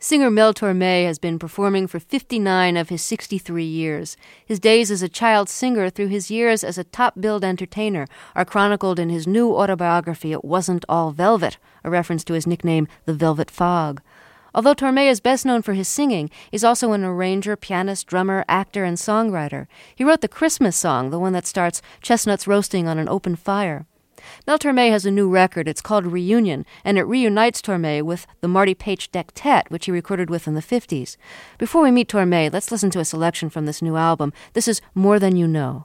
Singer Mel Torme has been performing for 59 of his 63 years. His days as a child singer through his years as a top-billed entertainer are chronicled in his new autobiography, It Wasn't All Velvet, a reference to his nickname, The Velvet Fog. Although Torme is best known for his singing, he's also an arranger, pianist, drummer, actor, and songwriter. He wrote the Christmas song, the one that starts chestnuts roasting on an open fire. Mel Torme has a new record. It's called Reunion, and it reunites Torme with the Marty Paich Dectet, which he recorded with in the 50s. Before we meet Torme, let's listen to a selection from this new album. This is More Than You Know.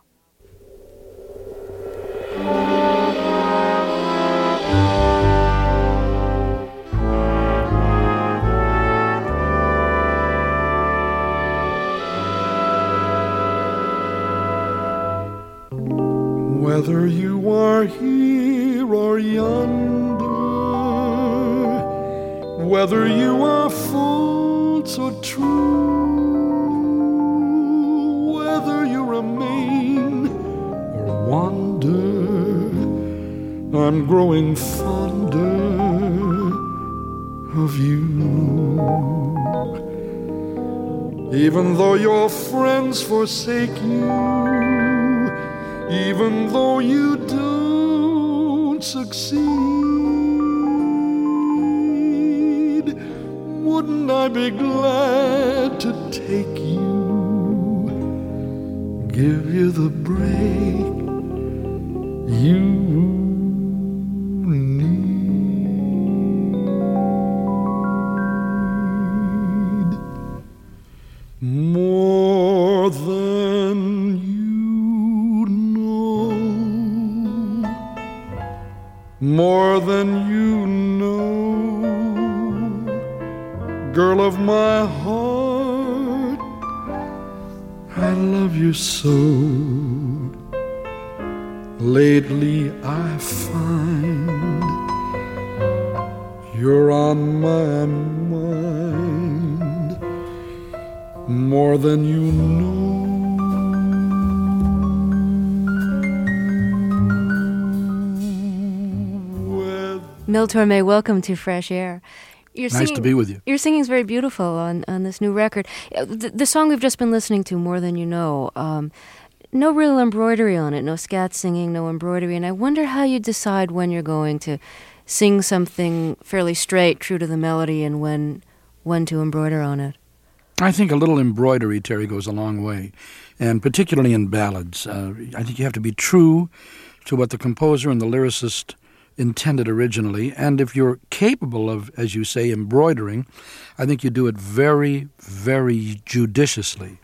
Whether you are here or yonder, whether you are false or true, whether you remain or wander, I'm growing fonder of you. Even though your friends forsake you, even though you don't succeed, wouldn't I be glad to take you, give you the break you need. More than you know, more than you know, girl of my heart, I love you so. Lately I find you're on my mind more than you know. Mel Torme, welcome to Fresh Air. Nice to be with you. Your singing's very beautiful on this new record. The song we've just been listening to, More Than You Know, no real embroidery on it, no scat singing, no embroidery, and I wonder how you decide when you're going to sing something fairly straight, true to the melody, and when to embroider on it. I think a little embroidery, Terry, goes a long way, and particularly in ballads. I think you have to be true to what the composer and the lyricist intended originally, and if you're capable of, as you say, embroidering, I think you do it very, very judiciously.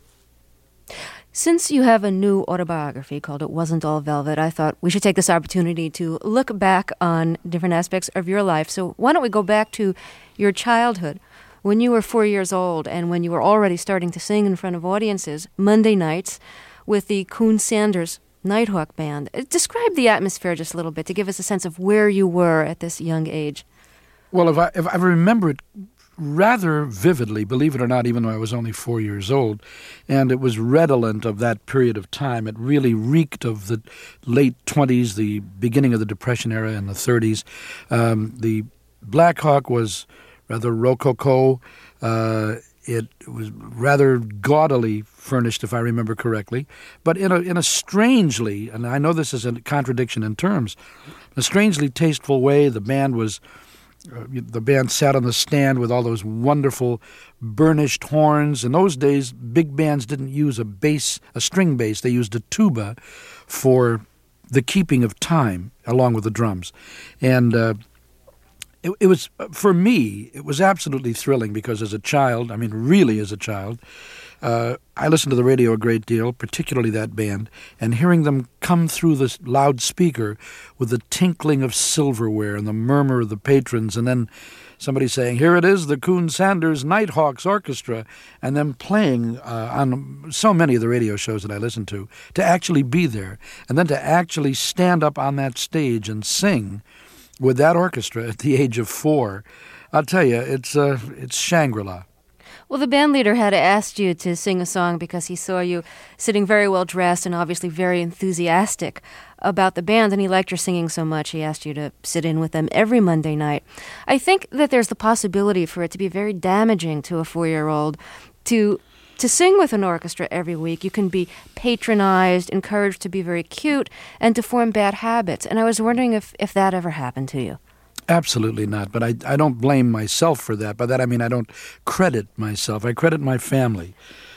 Since you have a new autobiography called It Wasn't All Velvet, I thought we should take this opportunity to look back on different aspects of your life. So why don't we go back to your childhood, when you were 4 years old and when you were already starting to sing in front of audiences Monday nights with the Coon Sanders Nighthawk Band. Describe the atmosphere just a little bit to give us a sense of where you were at this young age. Well, if I remember it rather vividly, believe it or not, even though I was only 4 years old, and it was redolent of that period of time. It really reeked of the late 20s, the beginning of the Depression era in the 30s. The Black Hawk was rather rococo. It was rather gaudily furnished, if I remember correctly, but in a strangely, and I know this is a contradiction in terms, a strangely tasteful way. The band sat on the stand with all those wonderful burnished horns. In those days, big bands didn't use a string bass. They used a tuba for the keeping of time along with the drums, and It was, for me, it was absolutely thrilling because as a child, I mean really as a child, I listened to the radio a great deal, particularly that band, and hearing them come through the loudspeaker with the tinkling of silverware and the murmur of the patrons, and then somebody saying, here it is, the Coon Sanders Nighthawks Orchestra, and them playing on so many of the radio shows that I listened to actually be there, and then to actually stand up on that stage and sing with that orchestra at the age of 4, I'll tell you, it's Shangri-La. Well, the band leader had asked you to sing a song because he saw you sitting very well dressed and obviously very enthusiastic about the band, and he liked your singing so much he asked you to sit in with them every Monday night. I think that there's the possibility for it to be very damaging to a 4-year-old to sing with an orchestra every week. You can be patronized, encouraged to be very cute, and to form bad habits. And I was wondering if that ever happened to you. Absolutely not, but I don't blame myself for that. By that I mean I don't credit myself. I credit my family.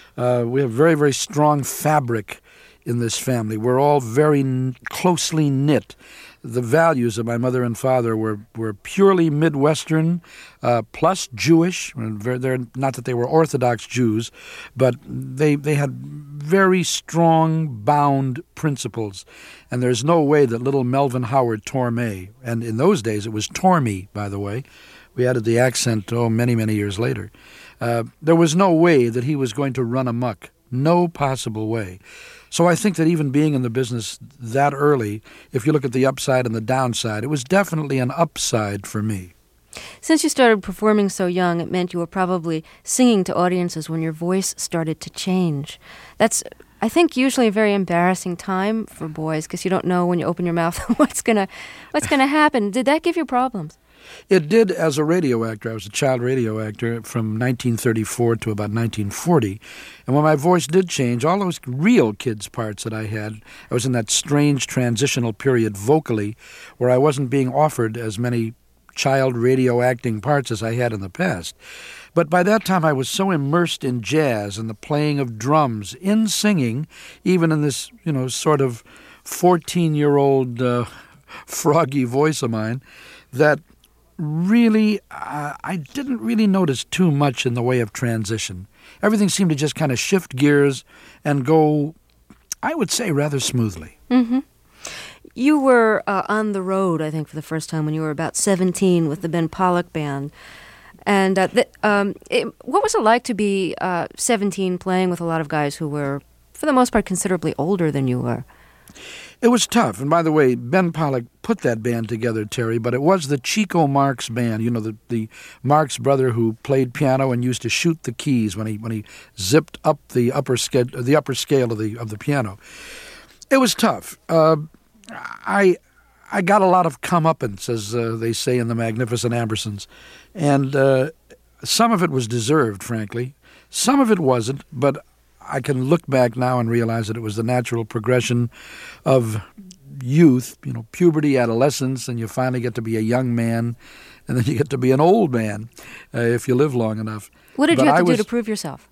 We have very, very strong fabric in this family. We're all very closely knit. The values of my mother and father were purely Midwestern, plus Jewish. They're not that they were Orthodox Jews, but they had very strong bound principles. And there's no way that little Melvin Howard Torme, and in those days it was Torme, by the way. We added the accent, many, many years later. There was no way that he was going to run amok. No possible way. So I think that even being in the business that early, if you look at the upside and the downside, it was definitely an upside for me. Since you started performing so young, it meant you were probably singing to audiences when your voice started to change. That's, I think, usually a very embarrassing time for boys because you don't know when you open your mouth what's gonna happen. Did that give you problems? It did as a radio actor. I was a child radio actor from 1934 to about 1940. And when my voice did change, all those real kids' parts that I had, I was in that strange transitional period vocally where I wasn't being offered as many child radio acting parts as I had in the past. But by that time I was so immersed in jazz and the playing of drums, in singing, even in this, sort of 14-year-old froggy voice of mine, that really, I didn't really notice too much in the way of transition. Everything seemed to just kind of shift gears and go, I would say, rather smoothly. Mm-hmm. You were on the road, I think, for the first time when you were about 17 with the Ben Pollack Band. And what was it like to be 17 playing with a lot of guys who were, for the most part, considerably older than you were? It was tough. And by the way, Ben Pollack put that band together, Terry, but it was the Chico Marx band, the Marx brother who played piano and used to shoot the keys when he zipped up the upper scale of the piano. It was tough. I got a lot of comeuppance, as they say in the Magnificent Ambersons, and some of it was deserved, frankly. Some of it wasn't, but I can look back now and realize that it was the natural progression of youth, puberty, adolescence, and you finally get to be a young man, and then you get to be an old man if you live long enough. What did you have to do to prove yourself?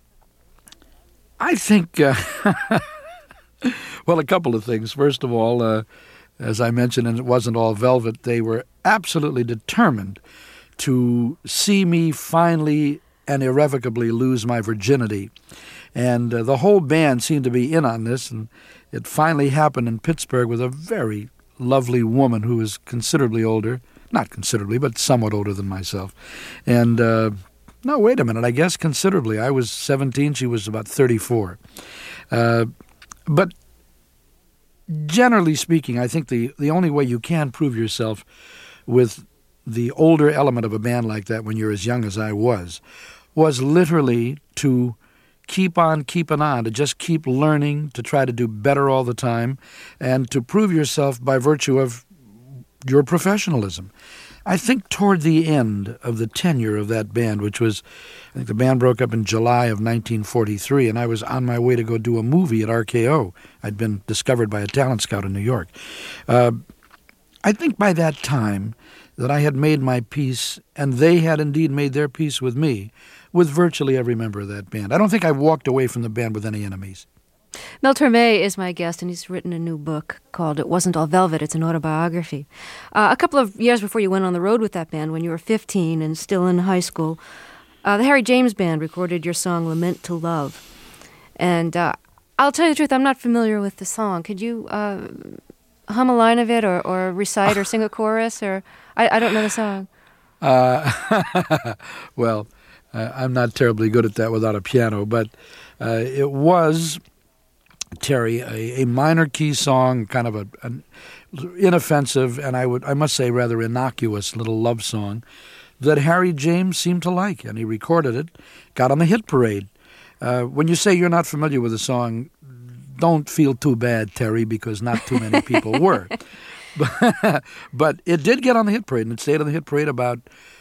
I think, well, a couple of things. First of all, as I mentioned, and it wasn't all velvet, they were absolutely determined to see me finally and irrevocably lose my virginity. And the whole band seemed to be in on this, and it finally happened in Pittsburgh with a very lovely woman who was considerably older. Not considerably, but somewhat older than myself. And, no, wait a minute, I guess considerably. I was 17, she was about 34. But generally speaking, I think the only way you can prove yourself with the older element of a band like that when you're as young as I was literally to keep on keeping on, to just keep learning, to try to do better all the time, and to prove yourself by virtue of your professionalism. I think toward the end of the tenure of that band, which was, I think the band broke up in July of 1943, and I was on my way to go do a movie at RKO. I'd been discovered by a talent scout in New York. I think by that time that I had made my peace, and they had indeed made their peace with me, with virtually every member of that band. I don't think I walked away from the band with any enemies. Mel Torme is my guest, and he's written a new book called It Wasn't All Velvet. It's an autobiography. A couple of years before you went on the road with that band, when you were 15 and still in high school, the Harry James Band recorded your song Lament to Love. And I'll tell you the truth, I'm not familiar with the song. Could you hum a line of it or recite or sing a chorus? Or I don't know the song. Well, I'm not terribly good at that without a piano, but it was, Terry, a minor key song, kind of an inoffensive and I must say rather innocuous little love song that Harry James seemed to like, and he recorded it, got on the hit parade. When you say you're not familiar with the song, don't feel too bad, Terry, because not too many people were. But it did get on the hit parade, and it stayed on the hit parade about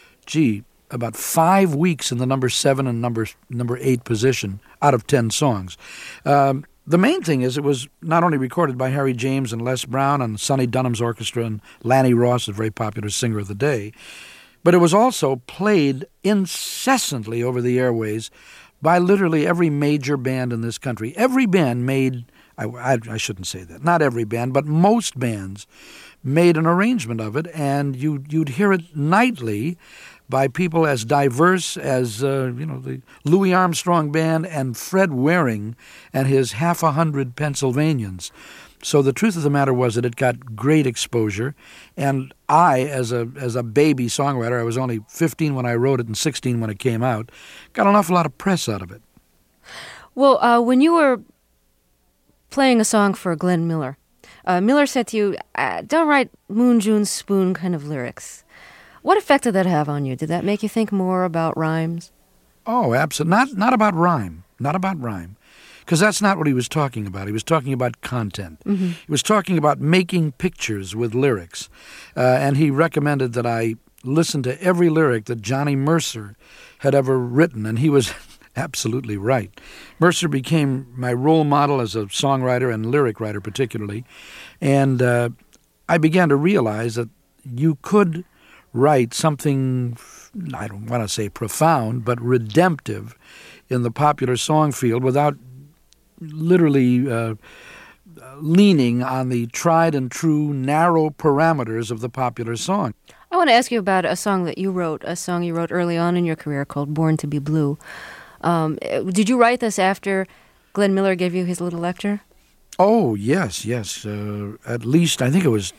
5 weeks in the number 7 and number 8 position out of 10 songs. The main thing is it was not only recorded by Harry James and Les Brown and Sonny Dunham's orchestra and Lanny Ross, a very popular singer of the day, but it was also played incessantly over the airways by literally every major band in this country. Every band made, I shouldn't say that, not every band, but most bands made an arrangement of it, and you'd hear it nightly by people as diverse as the Louis Armstrong Band and Fred Waring and his 100 Pennsylvanians. So the truth of the matter was that it got great exposure, and I, as a baby songwriter, I was only 15 when I wrote it and 16 when it came out, got an awful lot of press out of it. Well, when you were playing a song for Glenn Miller, Miller said to you, don't write Moon, June, Spoon kind of lyrics. What effect did that have on you? Did that make you think more about rhymes? Oh, absolutely. Not about rhyme. Not about rhyme. Because that's not what he was talking about. He was talking about content. Mm-hmm. He was talking about making pictures with lyrics. And he recommended that I listen to every lyric that Johnny Mercer had ever written. And he was absolutely right. Mercer became my role model as a songwriter and lyric writer particularly. And I began to realize that you could write something, I don't want to say profound, but redemptive in the popular song field without literally leaning on the tried and true narrow parameters of the popular song. I want to ask you about a song you wrote early on in your career called Born to be Blue. Did you write this after Glenn Miller gave you his little lecture? Oh, yes. At least, I think it was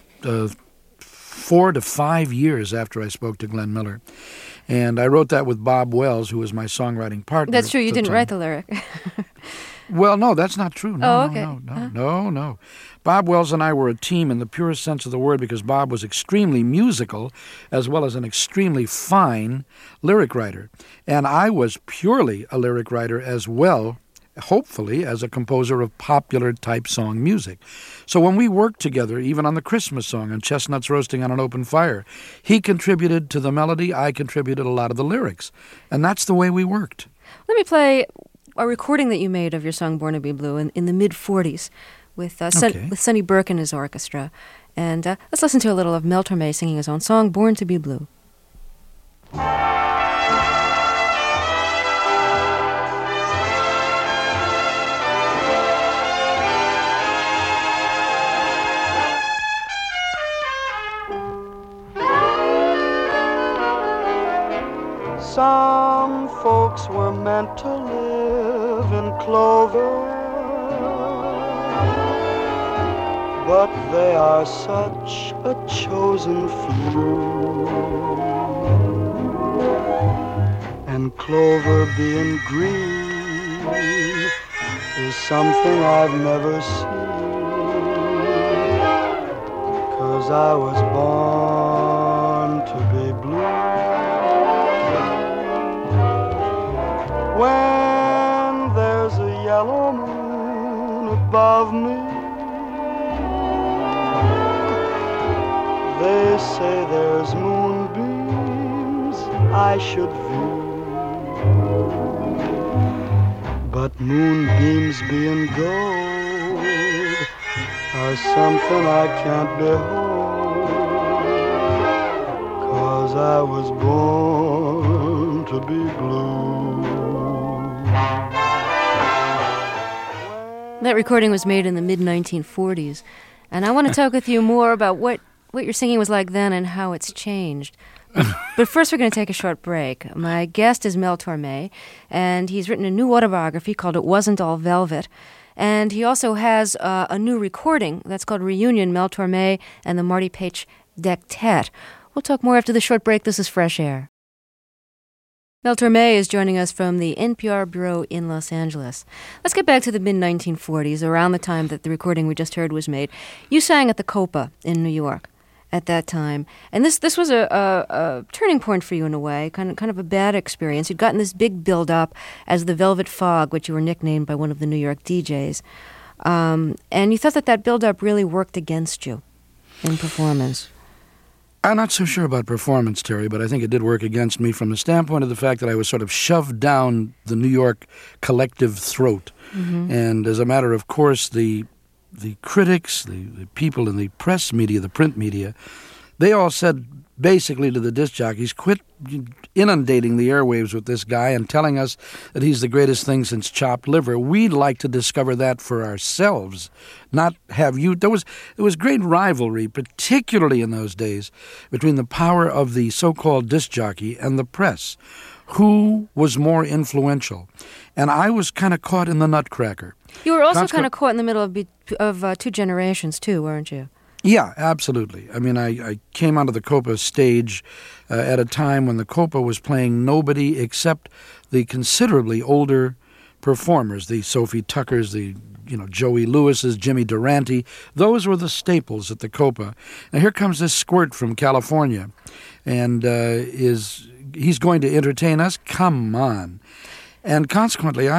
4 to 5 years after I spoke to Glenn Miller. And I wrote that with Bob Wells, who was my songwriting partner. That's true, you didn't write the lyric. Well, no, that's not true. No, okay. No. Bob Wells and I were a team in the purest sense of the word because Bob was extremely musical as well as an extremely fine lyric writer. And I was purely a lyric writer as well, hopefully, as a composer of popular type song music. So when we worked together, even on the Christmas song and Chestnuts Roasting on an Open Fire, he contributed to the melody, I contributed a lot of the lyrics. And that's the way we worked. Let me play a recording that you made of your song Born to be Blue in the mid-'40s with Sonny Burke and his orchestra. And let's listen to a little of Mel Torme singing his own song, Born to be Blue. Some folks were meant to live in clover, but they are such a chosen few. And clover being green is something I've never seen, 'cause I was born to be blue. When there's a yellow moon above me, they say there's moonbeams I should view. But moonbeams being gold are something I can't behold, 'cause I was born to be blue. That recording was made in the mid-1940s, and I want to talk with you more about what your singing was like then and how it's changed. But first we're going to take a short break. My guest is Mel Torme, and he's written a new autobiography called It Wasn't All Velvet, and he also has a new recording that's called Reunion, Mel Torme and the Marty Paich Dectet. We'll talk more after the short break. This is Fresh Air. Mel Torme is joining us from the NPR bureau in Los Angeles. Let's get back to the mid-1940s, around the time that the recording we just heard was made. You sang at the Copa in New York. at that time. And this was a turning point for you in a way, kind of a bad experience. You'd gotten this big build-up as the Velvet Fog, which you were nicknamed by one of the New York DJs. And you thought that build-up really worked against you in performance. I'm not so sure about performance, Terry, but I think it did work against me from the standpoint of the fact that I was sort of shoved down the New York collective throat. Mm-hmm. And as a matter of course, the critics, the people in the press media, the print media, they all said basically to the disc jockeys, quit inundating the airwaves with this guy and telling us that he's the greatest thing since chopped liver. We'd like to discover that for ourselves, not have you. There was great rivalry, particularly in those days, between the power of the so-called disc jockey and the press. Who was more influential? And I was kind of caught in the nutcracker. You were also kind of caught in the middle of two generations, too, weren't you? Yeah, absolutely. I mean, I came onto the Copa stage at a time when the Copa was playing nobody except the considerably older performers, the Sophie Tuckers, the Joey Lewis's, Jimmy Durante. Those were the staples at the Copa. Now here comes this squirt from California, and he's going to entertain us? Come on. And consequently,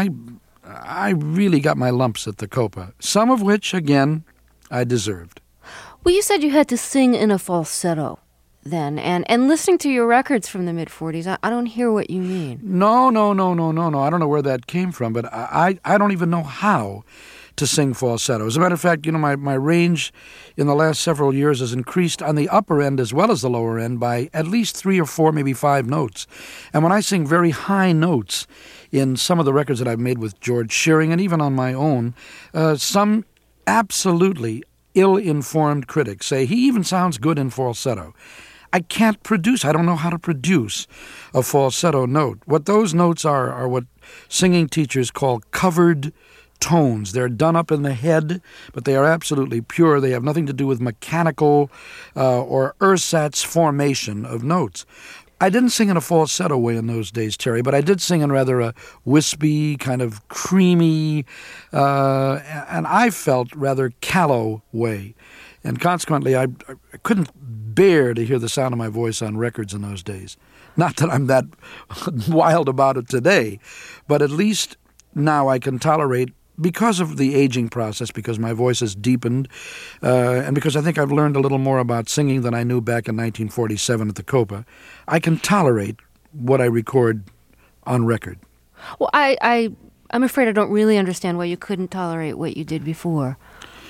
I really got my lumps at the Copa, some of which, again, I deserved. Well, you said you had to sing in a falsetto then, and listening to your records from the mid-'40s, I don't hear what you mean. No. I don't know where that came from, but I don't even know how to sing falsetto. As a matter of fact, my range in the last several years has increased on the upper end as well as the lower end by at least 3 or 4, maybe 5 notes. And when I sing very high notes in some of the records that I've made with George Shearing and even on my own, some absolutely ill-informed critics say he even sounds good in falsetto. I don't know how to produce a falsetto note. What those notes are what singing teachers call covered tones. They're done up in the head, but they are absolutely pure. They have nothing to do with mechanical or ersatz formation of notes. I didn't sing in a falsetto way in those days, Terry, but I did sing in rather a wispy, kind of creamy, and I felt rather callow way. And consequently, I couldn't bear to hear the sound of my voice on records in those days. Not that I'm that wild about it today, but at least now I can tolerate, because of the aging process, because my voice has deepened, and because I think I've learned a little more about singing than I knew back in 1947 at the Copa, I can tolerate what I record on record. Well, I'm afraid I don't really understand why you couldn't tolerate what you did before.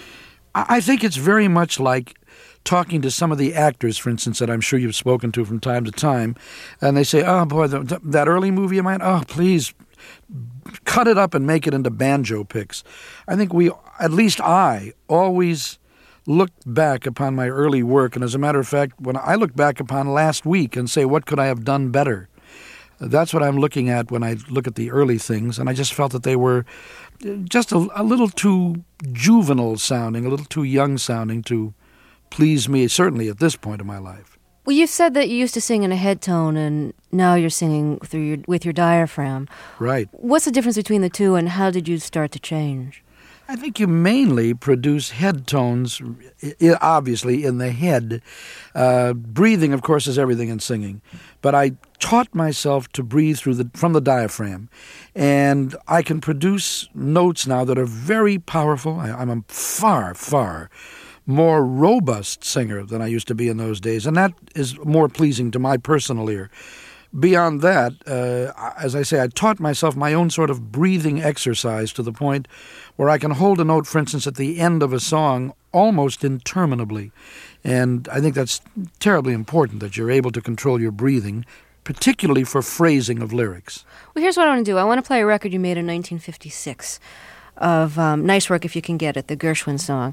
I think it's very much like talking to some of the actors, for instance, that I'm sure you've spoken to from time to time, and they say, oh, boy, that early movie of mine, oh, please, cut it up and make it into banjo picks. I think at least I, always looked back upon my early work, and as a matter of fact, when I look back upon last week and say, what could I have done better? That's what I'm looking at when I look at the early things, and I just felt that they were just a little too juvenile sounding, a little too young sounding to please me, certainly at this point in my life. Well, you've said that you used to sing in a head tone, and now you're singing with your diaphragm. Right. What's the difference between the two, and how did you start to change? I think you mainly produce head tones, obviously, in the head. Breathing, of course, is everything in singing. But I taught myself to breathe from the diaphragm. And I can produce notes now that are very powerful. I'm a far, far more robust singer than I used to be in those days, and that is more pleasing to my personal ear. Beyond that, as I say, I taught myself my own sort of breathing exercise to the point where I can hold a note, for instance, at the end of a song almost interminably. And I think that's terribly important, that you're able to control your breathing, particularly for phrasing of lyrics. Well, here's what I want to do. I want to play a record you made in 1956 of Nice Work If You Can Get It, the Gershwin song.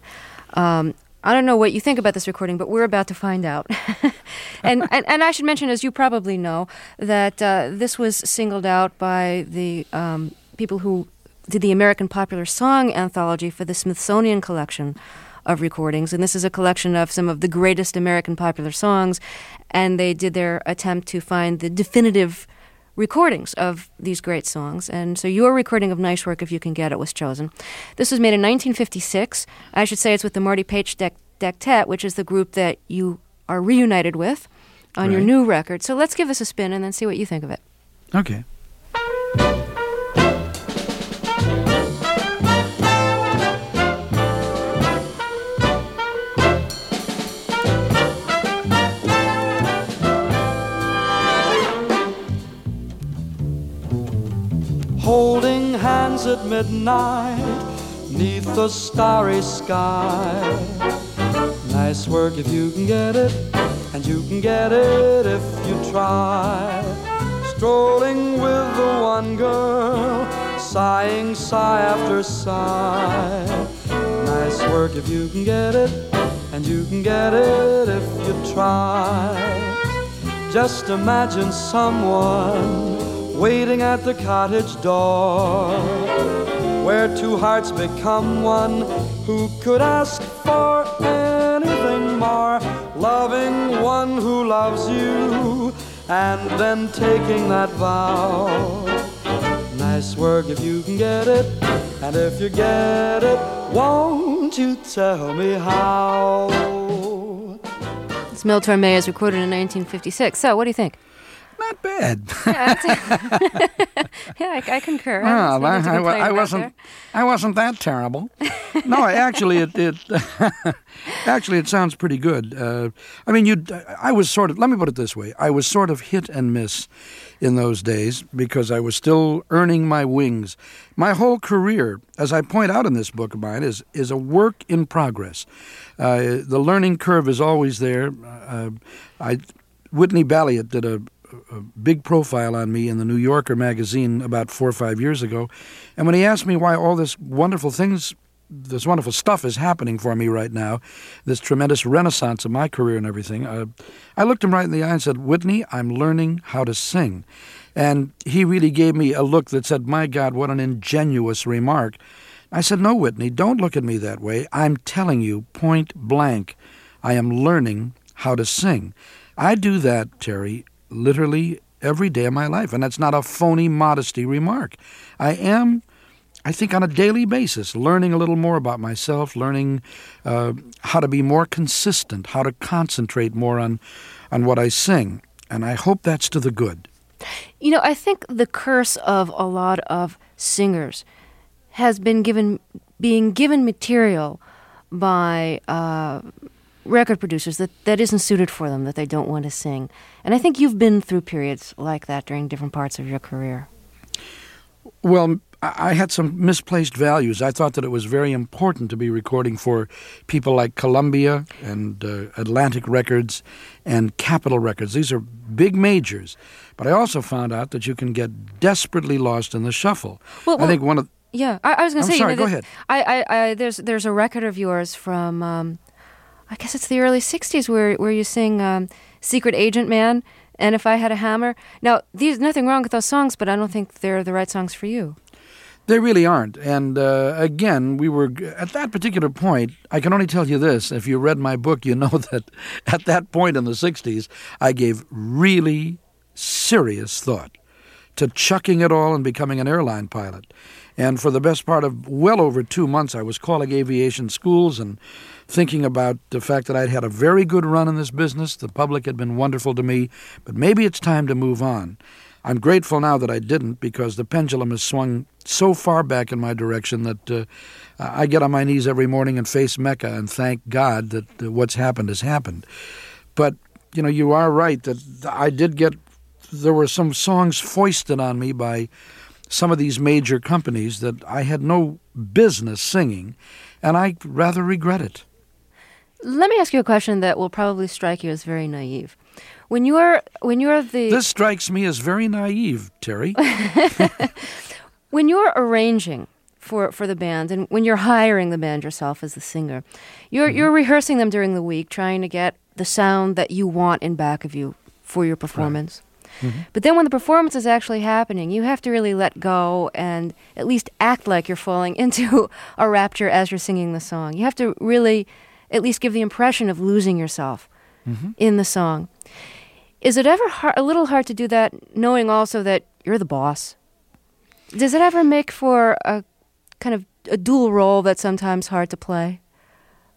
I don't know what you think about this recording, but we're about to find out. and I should mention, as you probably know, that this was singled out by the people who did the American Popular Song Anthology for the Smithsonian Collection of recordings. And this is a collection of some of the greatest American popular songs. And they did their attempt to find the definitive recordings of these great songs. And so your recording of Nice Work If You Can Get It was chosen. This was made in 1956. I should say it's with the Marty Paich Dectet, which is the group that you are reunited with on your Right. new record. So let's give this a spin and then see what you think of it. Okay. Holding hands at midnight, 'neath the starry sky. Nice work if you can get it, and you can get it if you try. Strolling with the one girl, sighing sigh after sigh. Nice work if you can get it, and you can get it if you try. Just imagine someone waiting at the cottage door, where two hearts become one. Who could ask for anything more? Loving one who loves you, and then taking that vow. Nice work if you can get it, and if you get it, won't you tell me how? This Mel Torme is recorded in 1956. So what do you think? Not bad. Yeah, I concur. Well, There's nothing to complain about there. I wasn't that terrible. No, actually, it sounds pretty good. I mean, I was sort of. Let me put it this way: I was sort of hit and miss in those days because I was still earning my wings. My whole career, as I point out in this book of mine, is a work in progress. The learning curve is always there. Whitney Balliet did a big profile on me in the New Yorker magazine about 4 or 5 years ago. And when he asked me why all this wonderful stuff is happening for me right now, this tremendous renaissance of my career and everything, I looked him right in the eye and said, Whitney, I'm learning how to sing. And he really gave me a look that said, my God, what an ingenuous remark. I said, no, Whitney, don't look at me that way. I'm telling you, point blank, I am learning how to sing. I do that, Terry, literally every day of my life, and that's not a phony modesty remark. I am, I think, on a daily basis, learning a little more about myself, learning how to be more consistent, how to concentrate more on what I sing, and I hope that's to the good. You know, I think the curse of a lot of singers has been being given material by record producers that isn't suited for them, that they don't want to sing. And I think you've been through periods like that during different parts of your career. Well, I had some misplaced values. I thought that it was very important to be recording for people like Columbia and Atlantic Records and Capitol Records. These are big majors. But I also found out that you can get desperately lost in the shuffle. Well, I think one of... Yeah, I was going to say... sorry, go ahead. There's a record of yours from... I guess it's the early 60s where you sing Secret Agent Man and If I Had a Hammer. Now, there's nothing wrong with those songs, but I don't think they're the right songs for you. They really aren't. And again, we were, at that particular point, I can only tell you this. If you read my book, you know that at that point in the 60s, I gave really serious thought to chucking it all and becoming an airline pilot. And for the best part of well over 2 months, I was calling aviation schools and thinking about the fact that I'd had a very good run in this business. The public had been wonderful to me, but maybe it's time to move on. I'm grateful now that I didn't, because the pendulum has swung so far back in my direction that I get on my knees every morning and face Mecca and thank God that what's happened has happened. But, you know, you are right that there were some songs foisted on me by some of these major companies that I had no business singing, and I rather regret it. Let me ask you a question that will probably strike you as very naive. When you're the... This strikes me as very naive, Terry. When you're arranging for the band, and when you're hiring the band yourself as the singer, you're rehearsing them during the week, trying to get the sound that you want in back of you for your performance. Right. Mm-hmm. But then when the performance is actually happening, you have to really let go and at least act like you're falling into a rapture as you're singing the song. You have to really at least give the impression of losing yourself in the song. Is it ever a little hard to do that, knowing also that you're the boss? Does it ever make for a kind of a dual role that's sometimes hard to play?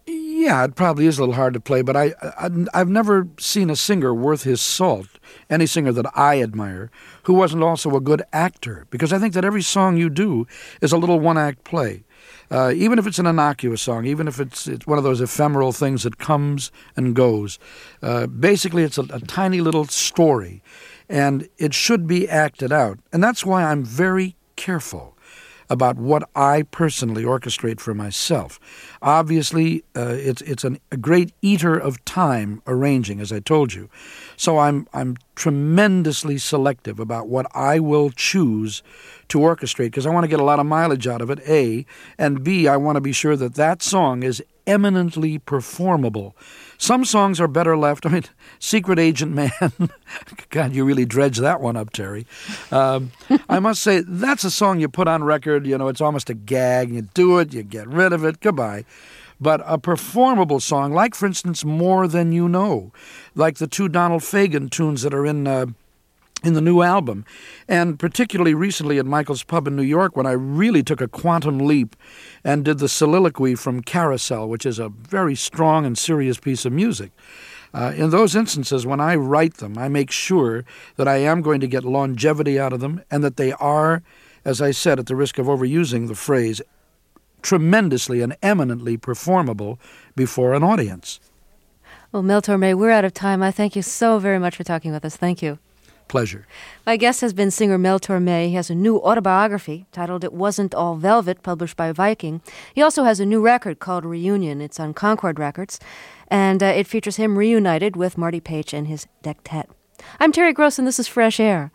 Yeah, it probably is a little hard to play, but I've never seen a singer worth his salt, any singer that I admire, who wasn't also a good actor, because I think that every song you do is a little one-act play. Even if it's an innocuous song, even if it's one of those ephemeral things that comes and goes. Basically, it's a tiny little story, and it should be acted out. And that's why I'm very careful about what I personally orchestrate for myself. Obviously, it's a great eater of time arranging, as I told you. So I'm tremendously selective about what I will choose to orchestrate, because I want to get a lot of mileage out of it, A, and B, I want to be sure that that song is eminently performable. Some songs are better left. I mean, Secret Agent Man, God, you really dredged that one up, Terry. I must say, that's a song you put on record, it's almost a gag. You do it, you get rid of it, goodbye. But a performable song, like, for instance, More Than You Know, like the two Donald Fagen tunes that are in the new album, and particularly recently at Michael's Pub in New York, when I really took a quantum leap and did the soliloquy from Carousel, which is a very strong and serious piece of music. In those instances, when I write them, I make sure that I am going to get longevity out of them, and that they are, as I said, at the risk of overusing the phrase, tremendously and eminently performable before an audience. Well, Mel Torme, we're out of time. I thank you so very much for talking with us. Thank you. Pleasure. My guest has been singer Mel Torme. He has a new autobiography titled It Wasn't All Velvet, published by Viking. He also has a new record called Reunion. It's on Concord Records, and it features him reunited with Marty Paich and his Dectet. I'm Terry Gross, and this is Fresh Air.